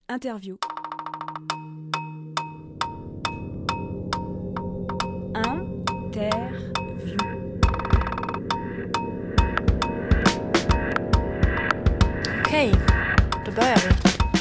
Interview. Okej, då börjar vi.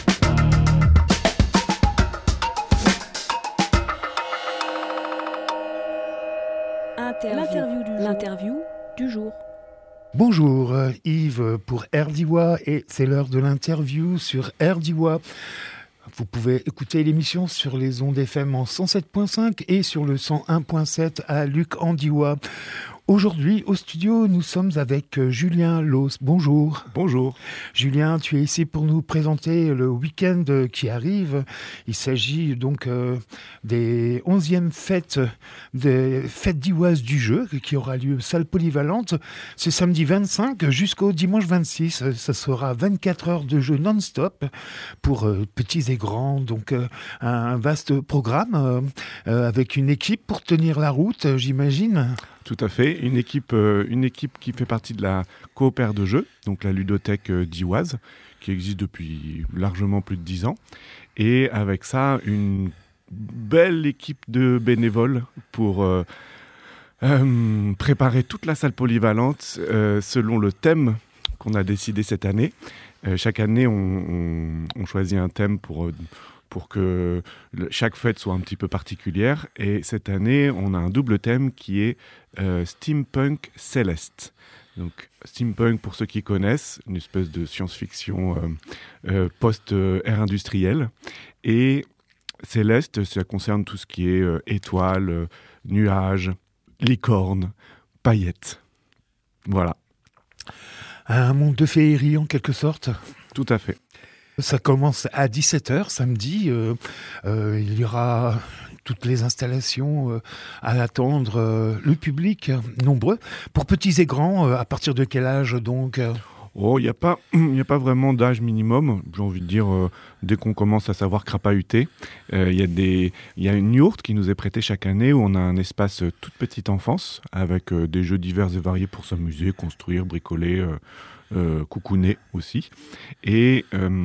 L'interview du jour. Bonjour Yves pour RDIWA et c'est l'heure de l'interview sur RDIWA. Vous pouvez écouter l'émission sur les ondes FM en 107.5 et sur le 101.7 à Luc-en-Diois. Aujourd'hui, au studio, nous sommes avec Julien Los. Bonjour. Bonjour. Julien, tu es ici pour nous présenter le week-end qui arrive. Il s'agit donc des 11e fêtes dioises du jeu qui aura lieu salle polyvalente ce samedi 25 jusqu'au dimanche 26. Ça sera 24 heures de jeu non-stop pour petits et grands. Donc un vaste programme avec une équipe pour tenir la route, j'imagine. Tout à fait, une équipe qui fait partie de la coopère de jeux, donc la ludothèque dioise, qui existe depuis largement plus de 10 ans. Et avec ça, une belle équipe de bénévoles pour préparer toute la salle polyvalente selon le thème qu'on a décidé cette année. Chaque année, on choisit un thème pour que chaque fête soit un petit peu particulière. Et cette année, on a un double thème qui est Steampunk Céleste. Donc, Steampunk, pour ceux qui connaissent, une espèce de science-fiction post-ère industrielle. Et Céleste, ça concerne tout ce qui est étoiles, nuages, licornes, paillettes. Voilà. Un monde de féerie, en quelque sorte. Tout à fait. Ça commence à 17h samedi. Il y aura toutes les installations à attendre. Le public nombreux. Pour petits et grands, à partir de quel âge donc Il n'y a pas vraiment d'âge minimum. J'ai envie de dire, dès qu'on commence à savoir crapahuter. Il y a une yourte qui nous est prêtée chaque année où on a un espace toute petite enfance avec des jeux divers et variés pour s'amuser, construire, bricoler, coucouner aussi. Et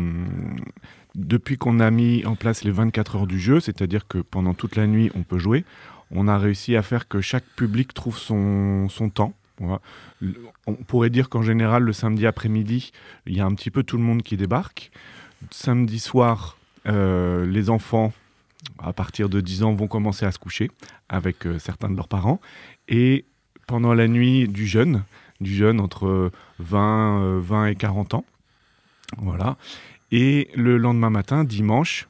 depuis qu'on a mis en place les 24 heures du jeu, c'est-à-dire que pendant toute la nuit on peut jouer, on a réussi à faire que chaque public trouve son temps. Voilà. On pourrait dire qu'en général, le samedi après-midi, il y a un petit peu tout le monde qui débarque. Samedi soir, les enfants, à partir de 10 ans, vont commencer à se coucher avec certains de leurs parents. Et pendant la nuit du jeûne entre 20 et 40 ans. Voilà. Et le lendemain matin, dimanche,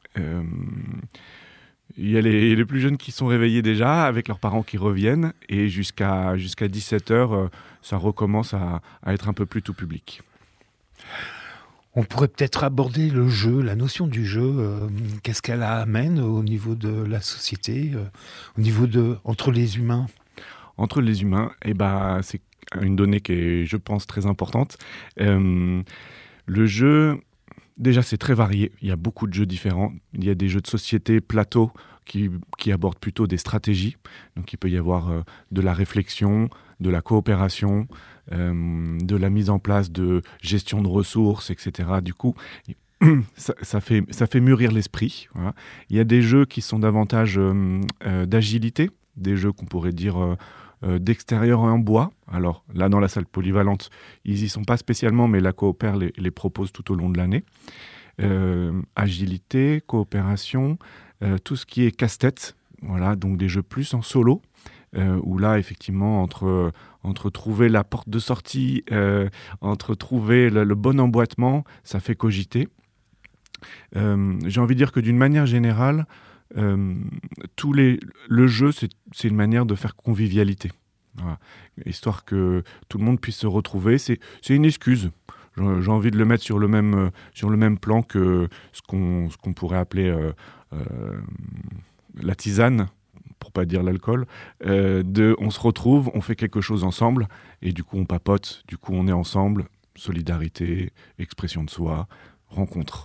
il y a les plus jeunes qui sont réveillés déjà, avec leurs parents qui reviennent, et jusqu'à 17h, ça recommence à être un peu plus tout public. On pourrait peut-être aborder le jeu, la notion du jeu. Qu'est-ce qu'elle amène au niveau de la société, au niveau entre les humains ? Entre les humains, c'est une donnée qui est, je pense, très importante. Le jeu... Déjà, c'est très varié. Il y a beaucoup de jeux différents. Il y a des jeux de société plateau qui abordent plutôt des stratégies. Donc, il peut y avoir de la réflexion, de la coopération, de la mise en place de gestion de ressources, etc. Du coup, ça fait mûrir l'esprit. Voilà. Il y a des jeux qui sont davantage d'agilité, des jeux qu'on pourrait dire... d'extérieur en bois. Alors là, dans la salle polyvalente, ils y sont pas spécialement, mais la coopère les propose tout au long de l'année. Agilité, coopération, tout ce qui est casse-tête. Voilà, donc des jeux plus en solo, où là, effectivement, entre trouver la porte de sortie, entre trouver le bon emboîtement, ça fait cogiter. J'ai envie de dire que d'une manière générale, le jeu, c'est une manière de faire convivialité. Voilà. Histoire que tout le monde puisse se retrouver. C'est une excuse. J'ai envie de le mettre sur le même plan que ce qu'on pourrait appeler la tisane, pour pas dire l'alcool. On se retrouve, on fait quelque chose ensemble, et du coup on papote, du coup on est ensemble. Solidarité, expression de soi, rencontre.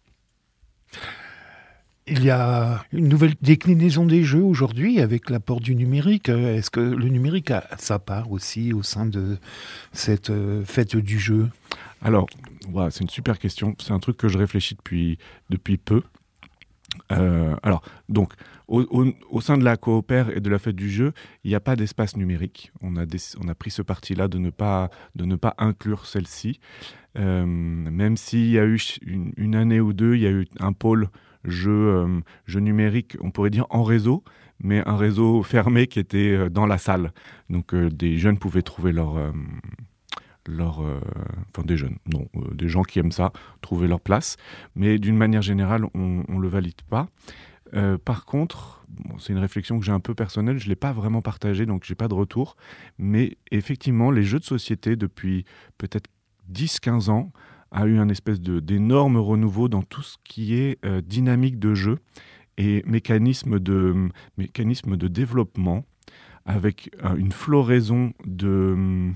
Il y a une nouvelle déclinaison des jeux aujourd'hui avec l'apport du numérique. Est-ce que le numérique a sa part aussi au sein de cette fête du jeu ? Alors, voilà, c'est une super question. C'est un truc que je réfléchis depuis peu. Alors, donc, au sein de la coopère et de la fête du jeu, il n'y a pas d'espace numérique. On a pris ce parti-là de ne pas inclure celle-ci. Même s'il y a eu une année ou deux, il y a eu un pôle jeu numérique, on pourrait dire en réseau, mais un réseau fermé qui était dans la salle. Donc, des jeunes pouvaient trouver des jeunes, non, des gens qui aiment ça, trouver leur place. Mais d'une manière générale, on ne le valide pas. Par contre, c'est une réflexion que j'ai un peu personnelle, je ne l'ai pas vraiment partagée, donc je n'ai pas de retour. Mais effectivement, les jeux de société, depuis peut-être 10-15 ans, a eu un espèce d'énorme renouveau dans tout ce qui est dynamique de jeu et mécanisme de développement, avec une floraison de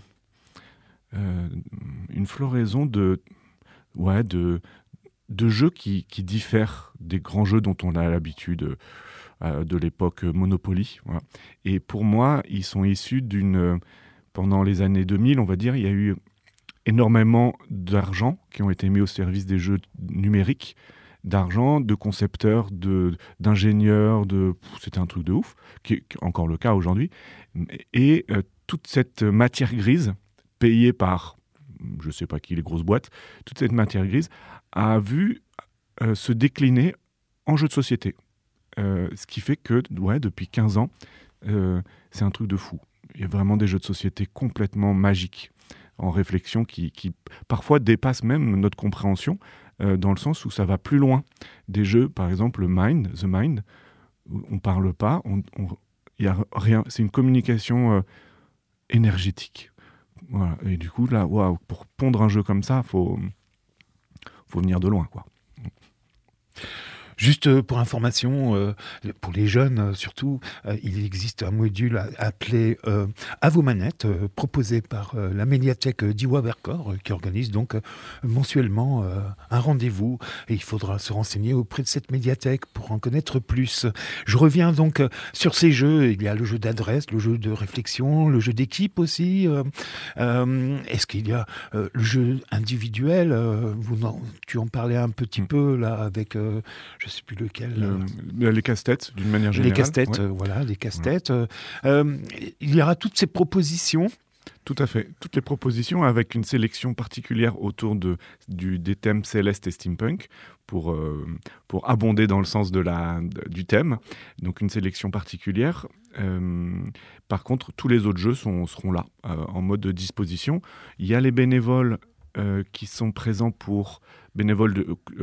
jeux qui diffèrent des grands jeux dont on a l'habitude de l'époque Monopoly. Voilà. Et pour moi, ils sont issus pendant les années 2000, on va dire, il y a eu énormément d'argent qui ont été mis au service des jeux numériques, d'argent, de concepteurs, d'ingénieurs, c'était un truc de ouf, qui est encore le cas aujourd'hui. Et toute cette matière grise, payée par, je ne sais pas qui, les grosses boîtes, toute cette matière grise a vu se décliner en jeux de société. Ce qui fait que, depuis 15 ans, c'est un truc de fou. Il y a vraiment des jeux de société complètement magiques, en réflexion, qui parfois dépassent même notre compréhension, dans le sens où ça va plus loin. Des jeux, par exemple, The Mind, où on ne parle pas, y a rien, c'est une communication énergétique. Voilà. Et du coup, là, pour pondre un jeu comme ça, faut venir de loin, quoi. Juste pour information, pour les jeunes surtout, il existe un module appelé À vos manettes, proposé par la médiathèque d'Iwa Vercors, qui organise donc mensuellement un rendez-vous. Et il faudra se renseigner auprès de cette médiathèque pour en connaître plus. Je reviens donc sur ces jeux. Il y a le jeu d'adresse, le jeu de réflexion, le jeu d'équipe aussi. Est-ce qu'il y a le jeu individuel tu en parlais un petit peu là avec... je ne sais plus lequel. Les casse-têtes, d'une manière générale. Les casse-têtes, voilà, les casse-têtes. Il y aura toutes ces propositions. Tout à fait. Toutes les propositions avec une sélection particulière autour des thèmes Céleste et Steampunk pour abonder dans le sens du thème. Donc une sélection particulière. Par contre, tous les autres jeux seront là, en mode de disposition. Il y a les bénévoles qui sont présents bénévoles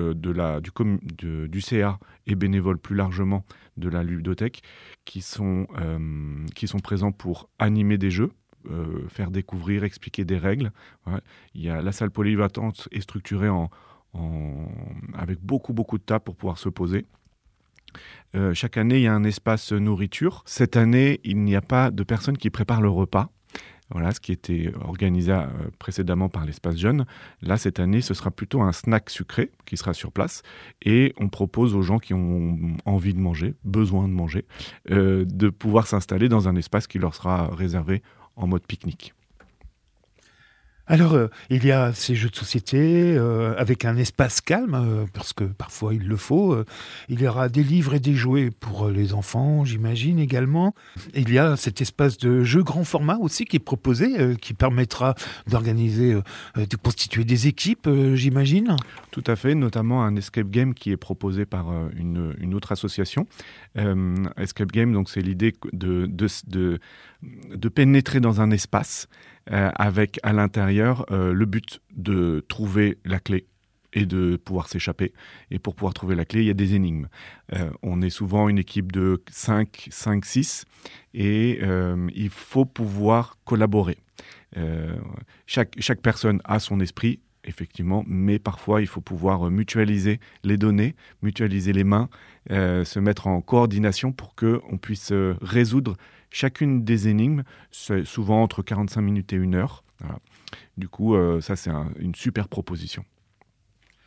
du CA et bénévoles plus largement de la ludothèque qui sont présents pour animer des jeux, faire découvrir, expliquer des règles. Ouais. Il y a la salle polyvalente est structurée avec beaucoup de tables pour pouvoir se poser. Chaque année, il y a un espace nourriture. Cette année, il n'y a pas de personne qui prépare le repas. Voilà, ce qui était organisé précédemment par l'espace jeune. Là, cette année, ce sera plutôt un snack sucré qui sera sur place. Et on propose aux gens qui ont envie de manger, besoin de manger, de pouvoir s'installer dans un espace qui leur sera réservé en mode pique-nique. Alors, il y a ces jeux de société avec un espace calme, parce que parfois il le faut. Il y aura des livres et des jouets pour les enfants, j'imagine également. Il y a cet espace de jeu grand format aussi qui est proposé, qui permettra d'organiser, de constituer des équipes, j'imagine. Tout à fait, notamment un escape game qui est proposé par une autre association. Escape game, donc c'est l'idée de pénétrer dans un espace avec à l'intérieur le but de trouver la clé et de pouvoir s'échapper. Et pour pouvoir trouver la clé, il y a des énigmes. On est souvent une équipe de 5-6 et il faut pouvoir collaborer. Chaque personne a son esprit, effectivement, mais parfois il faut pouvoir mutualiser les données, mutualiser les mains, se mettre en coordination pour qu'on puisse résoudre chacune des énigmes, c'est souvent entre 45 minutes et 1 heure. Voilà. Du coup, ça c'est une super proposition.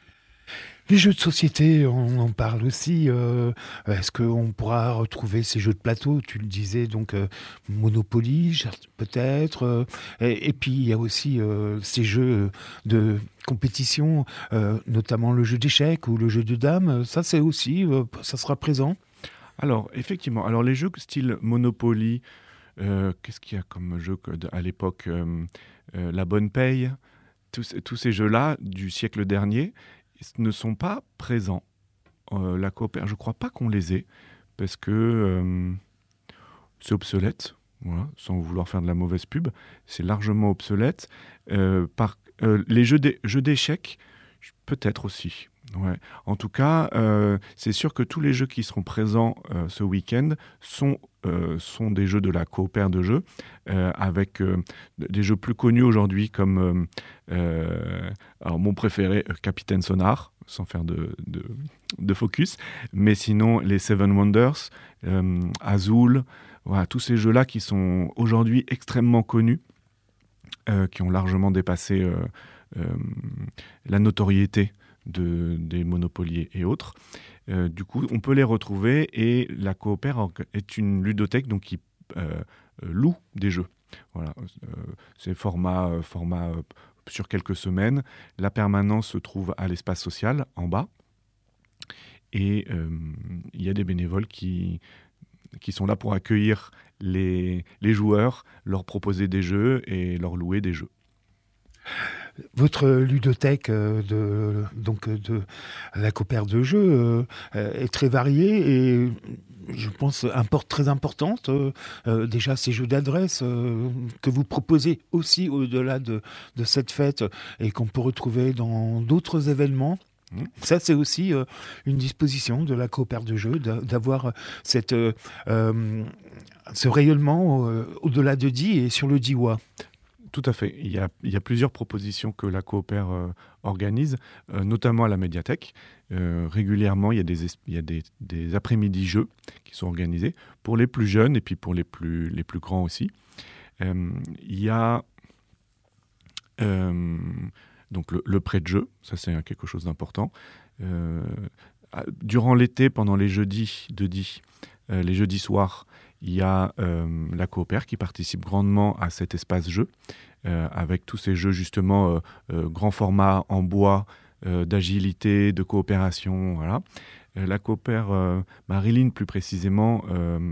Les jeux de société, on en parle aussi. Est-ce qu'on pourra retrouver ces jeux de plateau? Tu le disais, donc Monopoly, peut-être. Et puis, il y a aussi ces jeux de compétition, notamment le jeu d'échecs ou le jeu de dames. Ça, c'est aussi, ça sera présent. Alors, effectivement, alors les jeux style Monopoly, qu'est-ce qu'il y a comme jeu à l'époque La Bonne Paye, tous ces jeux-là du siècle dernier ne sont pas présents. La coopération, je ne crois pas qu'on les ait, parce que c'est obsolète, voilà, sans vouloir faire de la mauvaise pub, c'est largement obsolète. Les jeux d'échecs, peut-être aussi. Ouais. En tout cas, c'est sûr que tous les jeux qui seront présents ce week-end sont des jeux de la coopère de jeux, avec des jeux plus connus aujourd'hui comme alors mon préféré, Capitaine Sonar, sans faire de focus, mais sinon les Seven Wonders, Azul, voilà, tous ces jeux-là qui sont aujourd'hui extrêmement connus, qui ont largement dépassé la notoriété des monopoliers et autres. Du coup, on peut les retrouver, et la coopère est une ludothèque donc, qui loue des jeux. Voilà, c'est format sur quelques semaines. La permanence se trouve à l'espace social, en bas. Et il y a des bénévoles qui sont là pour accueillir les joueurs, leur proposer des jeux et leur louer des jeux. Votre ludothèque de la coopère de jeux est très variée et je pense très importante. Déjà, ces jeux d'adresse que vous proposez aussi au-delà de cette fête et qu'on peut retrouver dans d'autres événements. Ça, c'est aussi une disposition de la coopère de jeux, d'avoir ce rayonnement au-delà de Die et sur le Diois. Tout à fait. Il y a plusieurs propositions que la coopère organise, notamment à la médiathèque. Régulièrement, il y a des après-midi jeux qui sont organisés pour les plus jeunes et puis pour les plus grands aussi. Il y a donc le prêt-de-jeu, ça c'est quelque chose d'important. Durant l'été, pendant les jeudis les jeudis soirs, il y a la coopère qui participe grandement à cet espace jeu, avec tous ces jeux justement grand format en bois, d'agilité, de coopération. Voilà. La coopère Marilyn, plus précisément,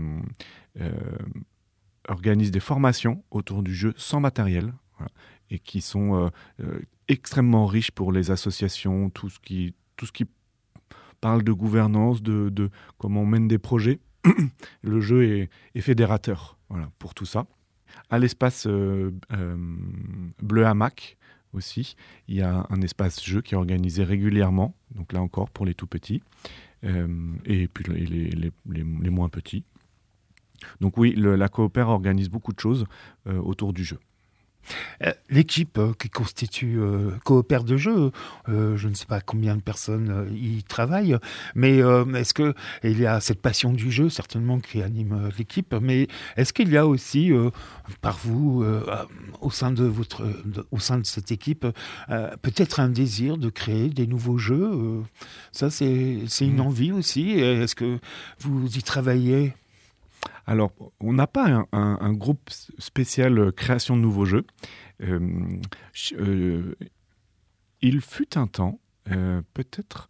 organise des formations autour du jeu sans matériel, voilà, et qui sont extrêmement riches pour les associations, tout ce qui parle de gouvernance, de comment on mène des projets. Le jeu est fédérateur, voilà, pour tout ça. À l'espace Bleu Hamac aussi, il y a un espace jeu qui est organisé régulièrement, donc là encore pour les tout petits, et puis les moins petits. Donc oui, la coopère organise beaucoup de choses autour du jeu. L'équipe qui constitue coopère de jeu, je ne sais pas combien de personnes y travaillent, mais est-ce qu'il y a cette passion du jeu, certainement, qui anime l'équipe, mais est-ce qu'il y a aussi, par vous, au sein de cette équipe, peut-être un désir de créer des nouveaux jeux ça, c'est une envie aussi. Est-ce que vous y travaillez ? Alors, on n'a pas un groupe spécial création de nouveaux jeux. Il fut un temps, peut-être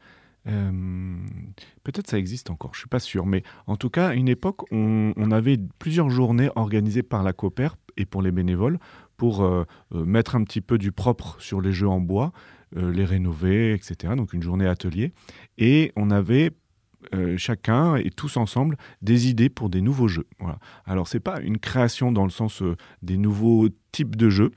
ça existe encore, je ne suis pas sûr, mais en tout cas, à une époque, on avait plusieurs journées organisées par la coopère et pour les bénévoles pour mettre un petit peu du propre sur les jeux en bois, les rénover, etc. Donc une journée atelier. Et on avait chacun et tous ensemble des idées pour des nouveaux jeux. Voilà. Alors c'est pas une création dans le sens des nouveaux types de jeux.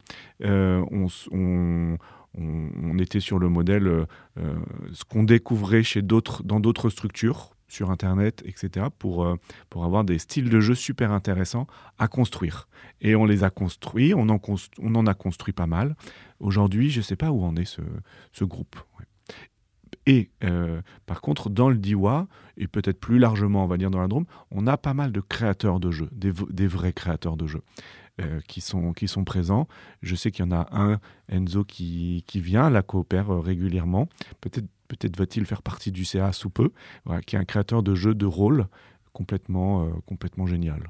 On était sur le modèle ce qu'on découvrait dans d'autres structures sur Internet, etc. pour avoir des styles de jeux super intéressants à construire. Et on les a construits, on en a construit pas mal. Aujourd'hui, je ne sais pas où en est ce groupe. Ouais. Et par contre, dans le Diois, et peut-être plus largement, on va dire dans la Drôme, on a pas mal de créateurs de jeux, des vrais créateurs de jeux. qui sont présents. Je sais qu'il y en a un, Enzo, qui vient, la coopère régulièrement. Peut-être va-t-il faire partie du CA sous peu, voilà, qui est un créateur de jeux de rôle complètement génial.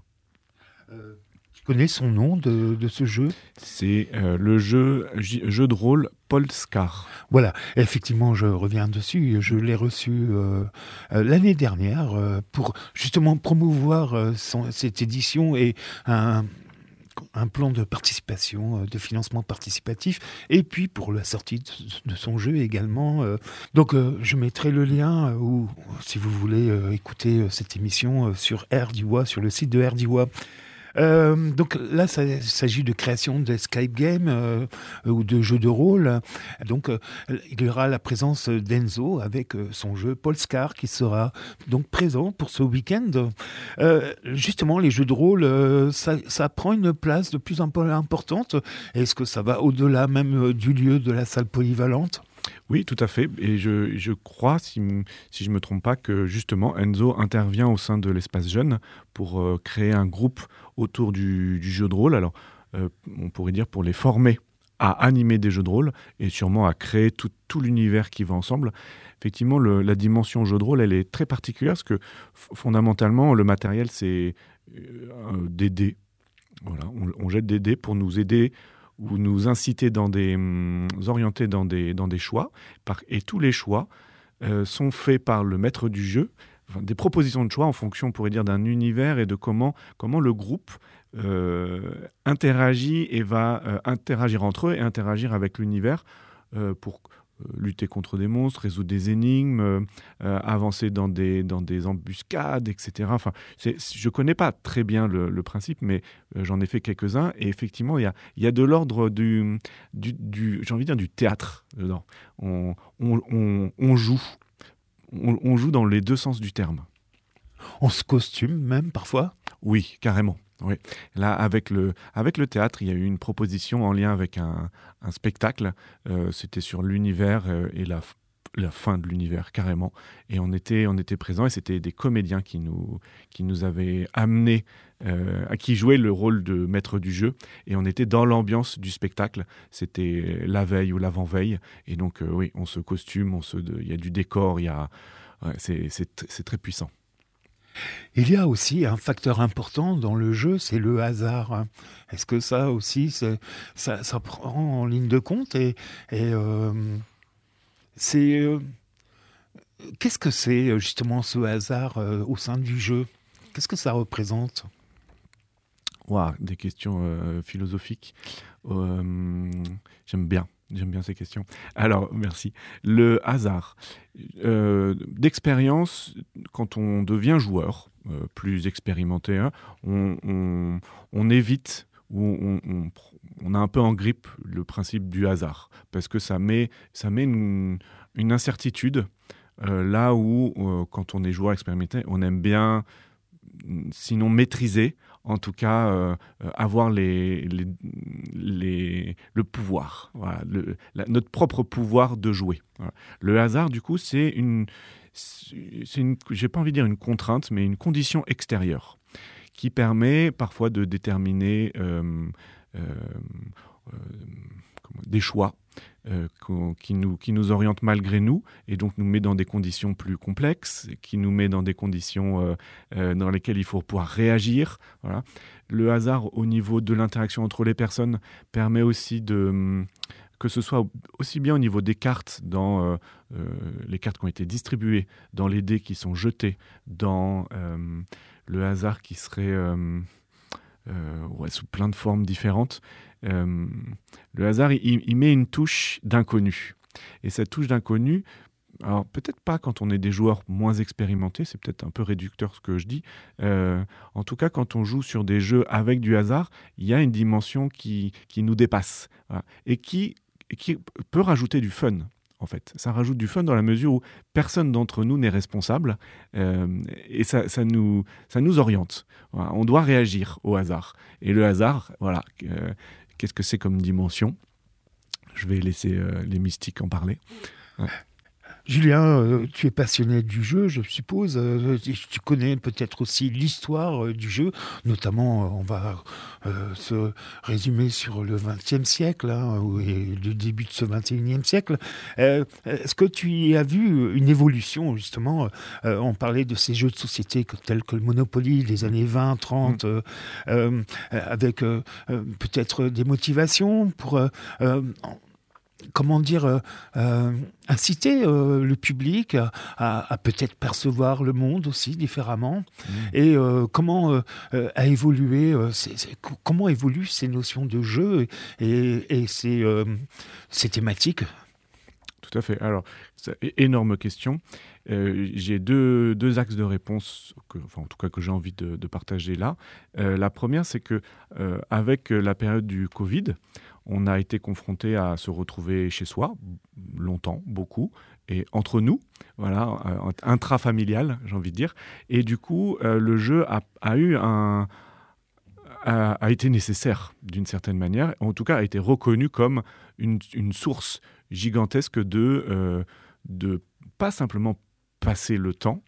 Tu connais son nom de ce jeu ? C'est le jeu de rôle Polskar. Voilà, effectivement, je reviens dessus. Je l'ai reçu l'année dernière pour justement promouvoir cette édition et un plan de participation, de financement participatif, et puis pour la sortie de son jeu également. Donc je mettrai le lien, ou si vous voulez écouter cette émission sur RDIWA, sur le site de RDIWA. Donc là, il s'agit de création d'escape game ou de jeux de rôle. Donc il y aura la présence d'Enzo avec son jeu Polskar qui sera donc présent pour ce week-end. Justement, les jeux de rôle, ça prend une place de plus en plus importante. Est-ce que ça va au-delà même du lieu de la salle polyvalente ? Oui, tout à fait. Et je crois, si je ne me trompe pas, que justement Enzo intervient au sein de l'espace jeune pour créer un groupe autour du jeu de rôle. Alors, on pourrait dire pour les former à animer des jeux de rôle et sûrement à créer tout l'univers qui va ensemble. Effectivement, la dimension jeu de rôle, elle est très particulière parce que fondamentalement, le matériel, c'est des dés. Voilà, on jette des dés pour nous aider ou nous inciter orienter dans des choix. Et tous les choix sont faits par le maître du jeu, des propositions de choix en fonction, on pourrait dire, d'un univers et de comment le groupe interagit et va interagir entre eux et interagir avec l'univers pour lutter contre des monstres, résoudre des énigmes, avancer dans des embuscades, etc. Enfin, je ne connais pas très bien le principe, mais j'en ai fait quelques-uns. Et effectivement, il y a de l'ordre du j'ai envie de dire, du théâtre dedans. On joue. On joue dans les deux sens du terme. On se costume même parfois ? Oui, carrément. Oui. Là, avec le théâtre, il y a eu une proposition en lien avec un spectacle. C'était sur l'univers et la fin de l'univers, carrément. Et on était présents et c'était des comédiens qui nous avaient amenés, qui jouaient le rôle de maître du jeu. Et on était dans l'ambiance du spectacle. C'était la veille ou l'avant-veille. Et donc, oui, on se costume, il y a du décor, c'est très puissant. Il y a aussi un facteur important dans le jeu, c'est le hasard. Est-ce que ça aussi, ça prend en ligne de compte qu'est-ce que c'est justement ce hasard au sein du jeu ? Qu'est-ce que ça représente ? Wow, des questions philosophiques. J'aime bien ces questions. Alors, merci. Le hasard. D'expérience, quand on devient joueur, plus expérimenté, hein, on évite ou on a un peu en grippe le principe du hasard, parce que ça met une incertitude là où, quand on est joueur expérimenté, on aime bien, sinon maîtriser, en tout cas avoir le pouvoir, voilà, notre propre pouvoir de jouer. Voilà. Le hasard, du coup, c'est j'ai pas envie de dire une contrainte, mais une condition extérieure qui permet parfois de déterminer des choix qui nous orientent malgré nous et donc nous met dans des conditions plus complexes, qui nous met dans des conditions dans lesquelles il faut pouvoir réagir. Voilà. Le hasard au niveau de l'interaction entre les personnes permet aussi que ce soit aussi bien au niveau des cartes, dans les cartes qui ont été distribuées, dans les dés qui sont jetés, dans le hasard qui serait sous plein de formes différentes. Le hasard, il met une touche d'inconnu. Et cette touche d'inconnu, alors peut-être pas quand on est des joueurs moins expérimentés, c'est peut-être un peu réducteur ce que je dis. En tout cas, quand on joue sur des jeux avec du hasard, il y a une dimension qui nous dépasse, voilà, et qui peut rajouter du fun. En fait, ça rajoute du fun dans la mesure où personne d'entre nous n'est responsable et ça nous oriente. Voilà, on doit réagir au hasard. Et le hasard, voilà, qu'est-ce que c'est comme dimension ? Je vais laisser les mystiques en parler. Ouais. Julien, tu es passionné du jeu, je suppose. Tu connais peut-être aussi l'histoire du jeu. Notamment, on va se résumer sur le XXe siècle, et le début de ce XXIe siècle. Est-ce que tu y as vu une évolution, justement? On parlait de ces jeux de société tels que le Monopoly des années 20, 30, avec peut-être des motivations pour... comment dire, inciter le public à peut-être percevoir le monde aussi différemment. Et comment a évolué, comment évoluent ces notions de jeu et ces thématiques. Tout à fait. Alors, énorme question. J'ai deux axes de réponse, en tout cas que j'ai envie de partager là. La première, c'est que avec la période du Covid, on a été confronté à se retrouver chez soi, longtemps, beaucoup, et entre nous, voilà, intrafamilial, j'ai envie de dire. Et du coup, le jeu a été nécessaire d'une certaine manière, en tout cas a été reconnu comme une source gigantesque de pas simplement passer le temps.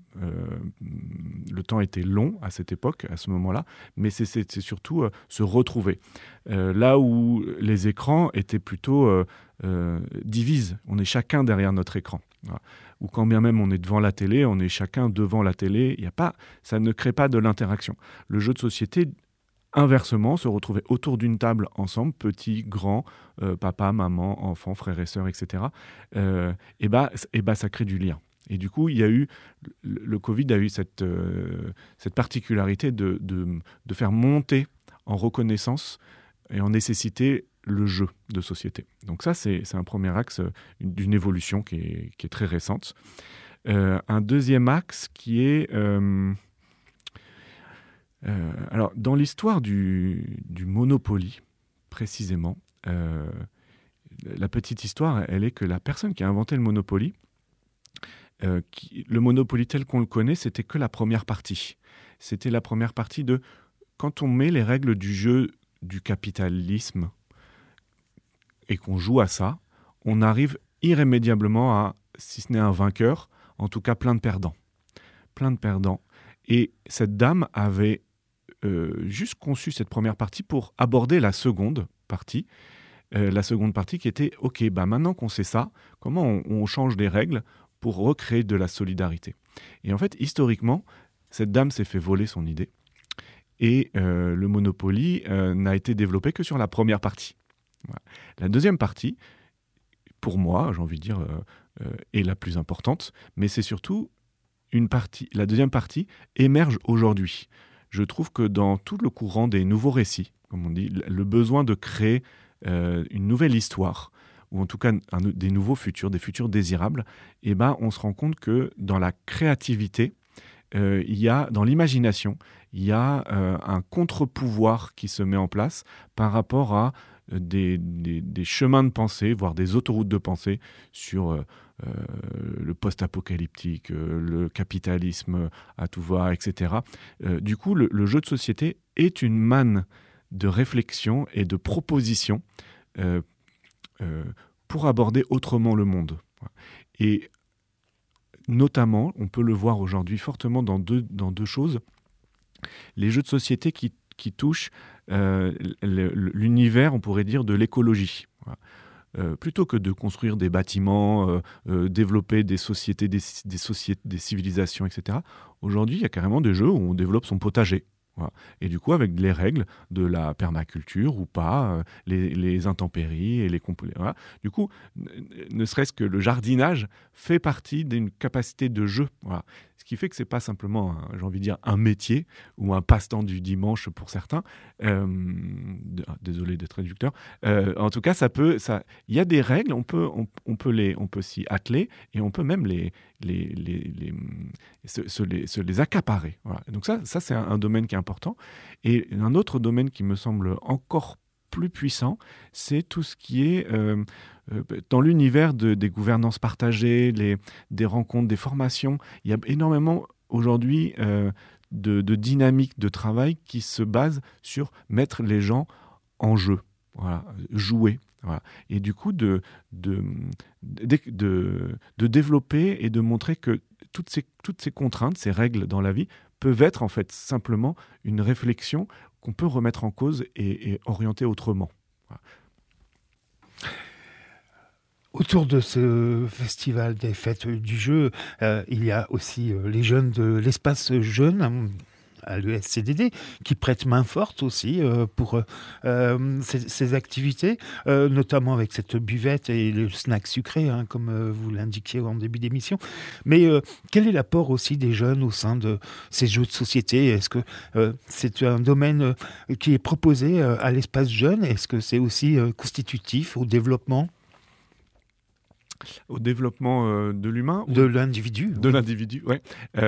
Le temps était long à cette époque, à ce moment-là, mais c'est surtout se retrouver. Là où les écrans étaient plutôt divisent, on est chacun derrière notre écran. Voilà. Ou quand bien même on est devant la télé, on est chacun devant la télé, ça ne crée pas de l'interaction. Le jeu de société, inversement, se retrouver autour d'une table ensemble, petits, grands, papa, maman, enfants, frères et sœurs, etc., ça crée du lien. Et du coup, le Covid a eu cette particularité de faire monter en reconnaissance et en nécessité le jeu de société. Donc ça, c'est un premier axe d'une évolution qui est très récente. Un deuxième axe qui est... alors, dans l'histoire du Monopoly, précisément, la petite histoire, elle est que la personne qui a inventé le Monopoly, le Monopoly tel qu'on le connaît, c'était que la première partie. C'était la première partie de quand on met les règles du jeu du capitalisme et qu'on joue à ça, on arrive irrémédiablement à, si ce n'est un vainqueur, en tout cas plein de perdants. Plein de perdants. Et cette dame avait juste conçu cette première partie pour aborder la seconde partie. La seconde partie qui était, ok, maintenant qu'on sait ça, comment on change les règles pour recréer de la solidarité. Et en fait, historiquement, cette dame s'est fait voler son idée et le Monopoly n'a été développé que sur la première partie. Voilà. La deuxième partie, pour moi, j'ai envie de dire, est la plus importante, mais c'est surtout la deuxième partie émerge aujourd'hui. Je trouve que dans tout le courant des nouveaux récits, comme on dit, le besoin de créer une nouvelle histoire, ou en tout cas des nouveaux futurs, des futurs désirables, on se rend compte que dans la créativité, dans l'imagination, il y a un contre-pouvoir qui se met en place par rapport à des chemins de pensée, voire des autoroutes de pensée sur le post-apocalyptique, le capitalisme à tout va, etc. Du coup, le jeu de société est une manne de réflexion et de propositions pour aborder autrement le monde. Et notamment, on peut le voir aujourd'hui fortement dans deux choses. Les jeux de société qui touchent l'univers, on pourrait dire, de l'écologie. Voilà. Plutôt que de construire des bâtiments, développer des sociétés, des civilisations, etc. Aujourd'hui, il y a carrément des jeux où on développe son potager. Voilà. Et du coup, avec les règles de la permaculture ou pas, les intempéries et les voilà. Du coup, ne serait-ce que le jardinage fait partie d'une capacité de jeu. Voilà. Ce qui fait que c'est pas simplement, j'ai envie de dire, un métier ou un passe-temps du dimanche pour certains. Désolé d'être réducteur. En tout cas, il y a des règles, on peut s'y atteler et on peut même se les accaparer. Voilà. Donc ça c'est un domaine qui est important. Et un autre domaine qui me semble encore plus puissant, c'est tout ce qui est dans l'univers des gouvernances partagées, des rencontres, des formations. Il y a énormément aujourd'hui de dynamiques de travail qui se basent sur mettre les gens en jeu, voilà, jouer. Voilà. Et du coup, de développer et de montrer que toutes ces contraintes, ces règles dans la vie peuvent être en fait simplement une réflexion qu'on peut remettre en cause et orienter autrement. Voilà. Autour de ce festival des fêtes du jeu, il y a aussi les jeunes de l'espace jeune à l'ESCDD qui prêtent main forte aussi pour ces activités, notamment avec cette buvette et le snack sucré, hein, comme vous l'indiquiez en début d'émission. Mais quel est l'apport aussi des jeunes au sein de ces jeux de société? Est-ce que c'est un domaine qui est proposé à l'espace jeune? Est-ce que c'est aussi constitutif au développement? Au développement de l'humain? De l'individu. De l'individu, oui.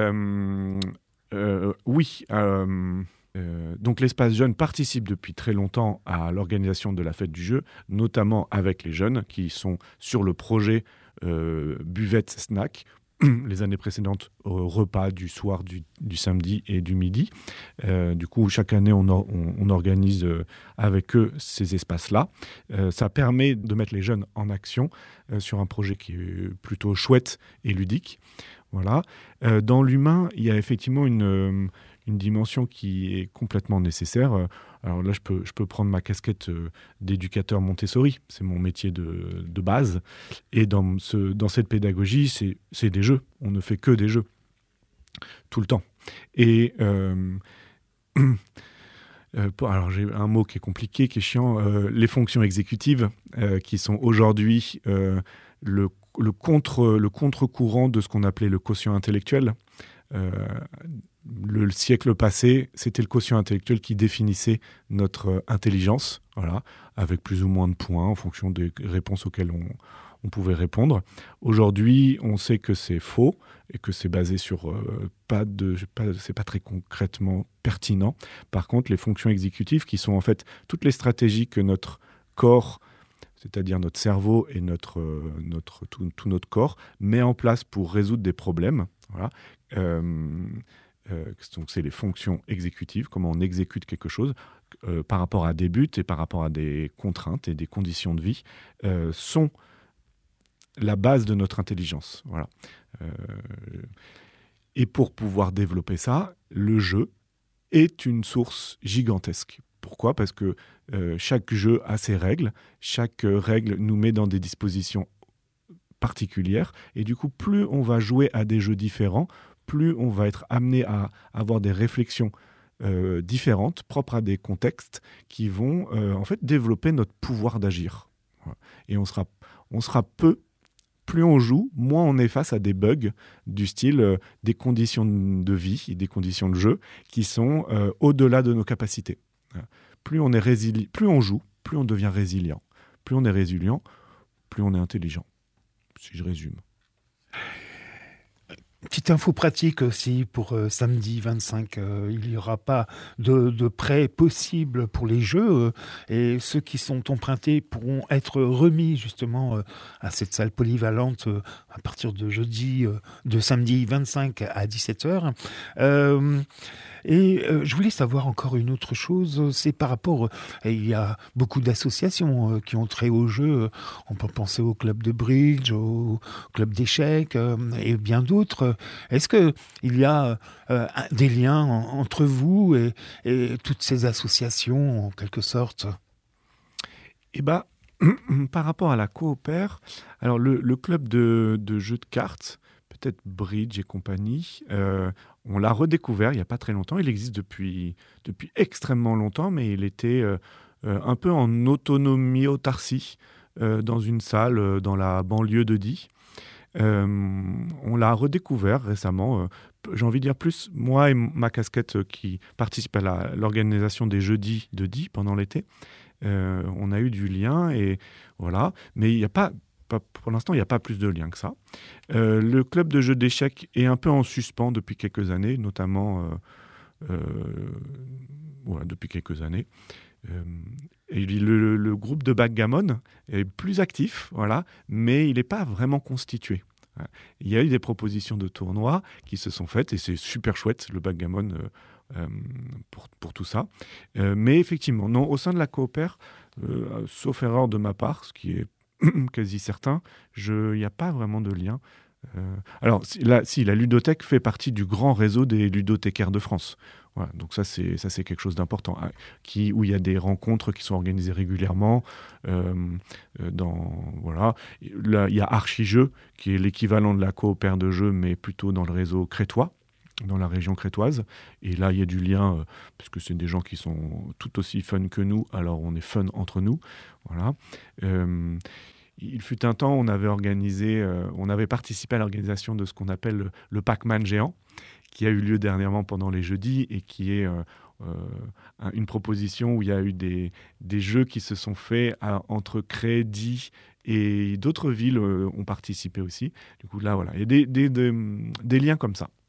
Oui. Donc l'espace jeune participe depuis très longtemps à l'organisation de la fête du jeu, notamment avec les jeunes qui sont sur le projet buvette snack. Les années précédentes, repas du soir, du samedi et du midi. Du coup, chaque année, on organise avec eux ces espaces-là. Ça permet de mettre les jeunes en action sur un projet qui est plutôt chouette et ludique. Voilà. Dans l'humain, il y a effectivement une dimension qui est complètement nécessaire. Alors là, je peux prendre ma casquette d'éducateur Montessori. C'est mon métier de base. Et dans cette pédagogie, c'est des jeux. On ne fait que des jeux. Tout le temps. Et alors j'ai un mot qui est compliqué, qui est chiant. Les fonctions exécutives, qui sont aujourd'hui le contre-courant de ce qu'on appelait le quotient intellectuel. Le siècle passé, c'était le quotient intellectuel qui définissait notre intelligence, voilà, avec plus ou moins de points en fonction des réponses auxquelles on pouvait répondre. Aujourd'hui, on sait que c'est faux et que c'est basé sur c'est pas très concrètement pertinent. Par contre, les fonctions exécutives, qui sont en fait toutes les stratégies que notre corps, c'est-à-dire notre cerveau et tout notre corps, met en place pour résoudre des problèmes. Voilà. Donc c'est les fonctions exécutives, comment on exécute quelque chose par rapport à des buts et par rapport à des contraintes et des conditions de vie, sont la base de notre intelligence. Voilà. Et pour pouvoir développer ça, le jeu est une source gigantesque. Pourquoi ? Parce que chaque jeu a ses règles, chaque règle nous met dans des dispositions particulières, et du coup, plus on va jouer à des jeux différents, plus on va être amené à avoir des réflexions différentes, propres à des contextes, qui vont en fait développer notre pouvoir d'agir. Voilà. Et on sera plus on joue, moins on est face à des bugs du style des conditions de vie et des conditions de jeu qui sont au-delà de nos capacités. Voilà. Plus on joue, plus on devient résilient. Plus on est résilient, plus on est intelligent, si je résume. Petite info pratique aussi pour samedi 25, il n'y aura pas de prêt possible pour les jeux et ceux qui sont empruntés pourront être remis justement à cette salle polyvalente à partir de samedi 25 à 17h. Et je voulais savoir encore une autre chose, c'est par rapport, il y a beaucoup d'associations qui ont trait au jeu, on peut penser au club de bridge, au club d'échecs et bien d'autres. Est-ce qu'il y a des liens entre vous et toutes ces associations en quelque sorte ? Eh bien, par rapport à la coopère, alors le club de jeux de cartes, peut-être Bridge et compagnie, on l'a redécouvert il n'y a pas très longtemps. Il existe depuis extrêmement longtemps, mais il était un peu en autarcie dans une salle dans la banlieue de Die. On l'a redécouvert récemment. J'ai envie de dire plus, moi et ma casquette qui participe à l'organisation des jeudis de Die pendant l'été. On a eu du lien et voilà. Mais il n'y a pas... Pour l'instant, il n'y a pas plus de lien que ça. Le club de jeux d'échecs est un peu en suspens depuis quelques années, notamment depuis quelques années. Et le groupe de backgammon est plus actif, voilà, mais il n'est pas vraiment constitué. Il y a eu des propositions de tournois qui se sont faites et c'est super chouette, le backgammon, pour tout ça. Mais effectivement, non, au sein de la coopère, sauf erreur de ma part, ce qui est quasi certain, il n'y a pas vraiment de lien. Alors, la ludothèque fait partie du grand réseau des ludothécaires de France. Voilà, donc ça c'est quelque chose d'important, où il y a des rencontres qui sont organisées régulièrement. Voilà. Là, il y a Archijeux, qui est l'équivalent de la coopère de jeux, mais plutôt dans le réseau crétois, dans la région crétoise. Et là, il y a du lien, parce que c'est des gens qui sont tout aussi fun que nous, alors on est fun entre nous. Voilà. Il fut un temps, on avait participé à l'organisation de ce qu'on appelle le Pac-Man géant, qui a eu lieu dernièrement pendant les jeudis et qui est une proposition où il y a eu des jeux qui se sont faits entre Crédit et d'autres villes ont participé aussi. Du coup, là, voilà, il y a des liens comme ça.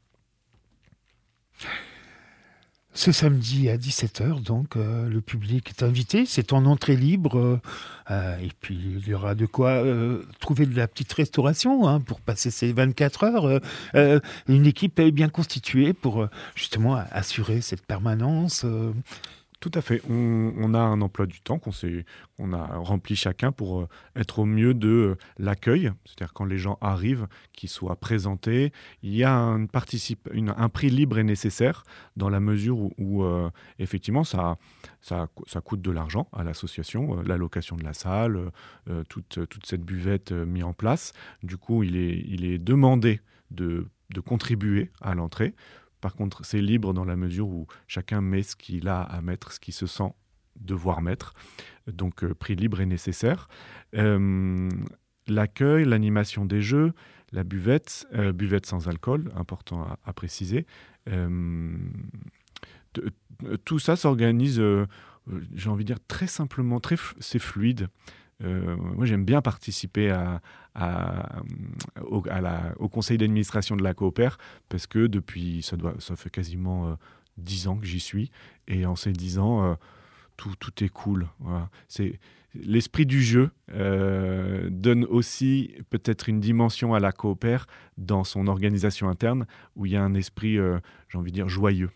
Ce samedi à 17h, donc, le public est invité. C'est en entrée libre. Et puis, il y aura de quoi trouver de la petite restauration pour passer ces 24 heures. Une équipe est bien constituée pour justement assurer cette permanence. Tout à fait. On a un emploi du temps qu'on a rempli chacun pour être au mieux de l'accueil. C'est-à-dire quand les gens arrivent, qu'ils soient présentés. Il y a un prix libre et nécessaire dans la mesure où effectivement, ça coûte de l'argent à l'association, la location de la salle, toute cette buvette mise en place. Du coup, il est demandé de contribuer à l'entrée. Par contre, c'est libre dans la mesure où chacun met ce qu'il a à mettre, ce qu'il se sent devoir mettre. Donc, prix libre et nécessaire. L'accueil, l'animation des jeux, la buvette sans alcool, important à préciser. Tout ça s'organise, j'ai envie de dire, très simplement, c'est fluide. Moi, j'aime bien participer au conseil d'administration de la coopère parce que depuis, ça fait quasiment 10 ans que j'y suis. Et en ces 10 ans, tout est cool. Voilà. L'esprit du jeu donne aussi peut-être une dimension à la coopère dans son organisation interne où il y a un esprit, j'ai envie de dire, joyeux.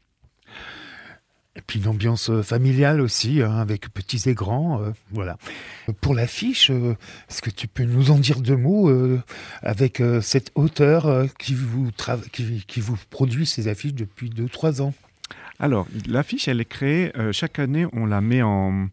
Et puis une ambiance familiale aussi, avec petits et grands. Voilà. Pour l'affiche, est-ce que tu peux nous en dire 2 mots avec cet auteur qui vous produit ces affiches depuis 2-3 ans? Alors, l'affiche, elle est créée, chaque année, on la met en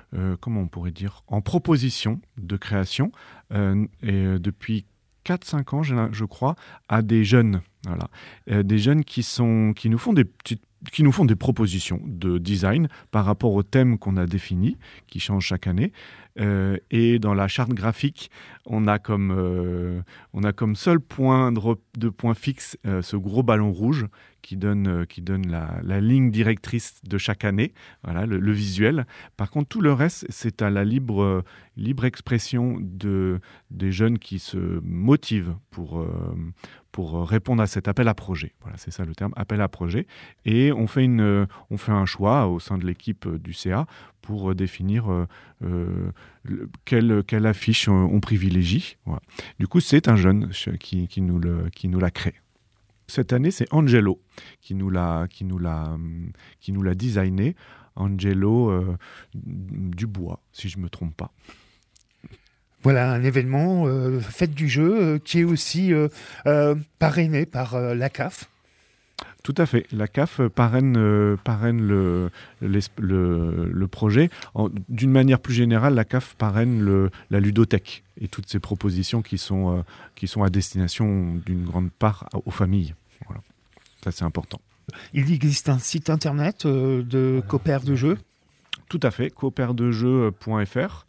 proposition de création. Et depuis 4-5 ans, je crois, à des jeunes. Voilà. Des jeunes qui nous font des propositions de design par rapport au thème qu'on a défini, qui change chaque année. Et dans la charte graphique, on a comme seul point de point fixe ce gros ballon rouge qui donne la ligne directrice de chaque année, voilà, le visuel. Par contre, tout le reste, c'est à la libre expression des jeunes qui se motivent pour répondre à cet appel à projet. Voilà, c'est ça le terme, appel à projet. Et on fait un choix au sein de l'équipe du CA pour définir quelle affiche on privilégie. Voilà. Du coup, c'est un jeune qui nous l'a créé. Cette année, c'est Angelo qui nous l'a designé. Angelo Dubois, si je ne me trompe pas. Voilà, un événement, fête du jeu, qui est aussi parrainé par la CAF. Tout à fait. La CAF parraine le projet. D'une manière plus générale, la CAF parraine la ludothèque et toutes ces propositions qui sont à destination d'une grande part aux familles. Voilà. Ça, c'est important. Il existe un site internet de coopère de jeux. Tout à fait, coopairedejeux.fr.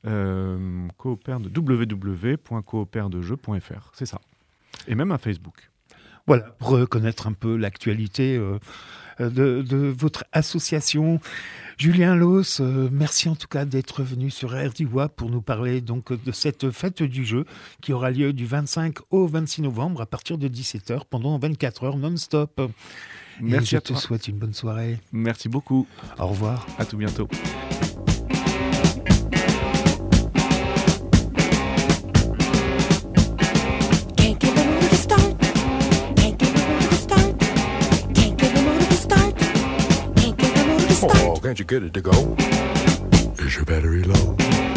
www.coopairedejeux.fr, c'est ça. Et même un Facebook. Voilà, pour connaître un peu l'actualité de votre association. Julien Loos, merci en tout cas d'être venu sur RDIWA pour nous parler donc de cette fête du jeu qui aura lieu du 25 au 26 novembre à partir de 17h pendant 24 heures non-stop. Merci. Et je te souhaite une bonne soirée. Merci beaucoup. Au revoir. À tout bientôt. Can't you get it to go? Is your battery low?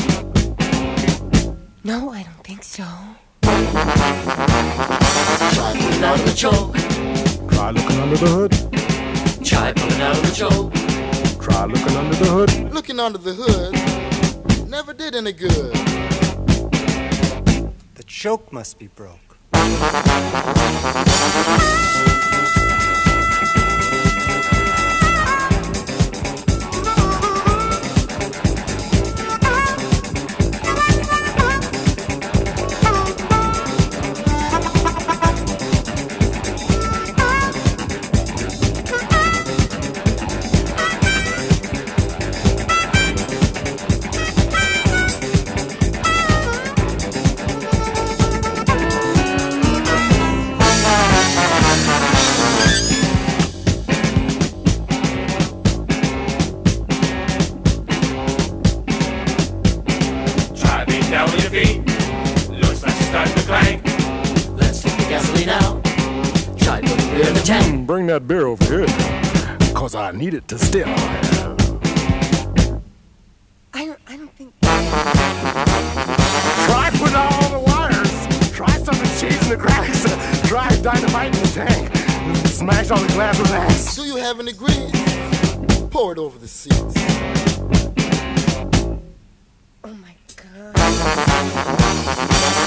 No, I don't think so. Try pulling out of the choke. Try looking under the hood. Try pulling out of the choke. Try looking under the hood. Looking under the hood never did any good. The choke must be broke. Bring that beer over here, 'cause I need it to still. I don't think... Try putting out all the wires. Try some of the cheese in the cracks. Try dynamite in the tank. Smash all the glass with an axe. Do you have any grease? Pour it over the seats. Oh my God.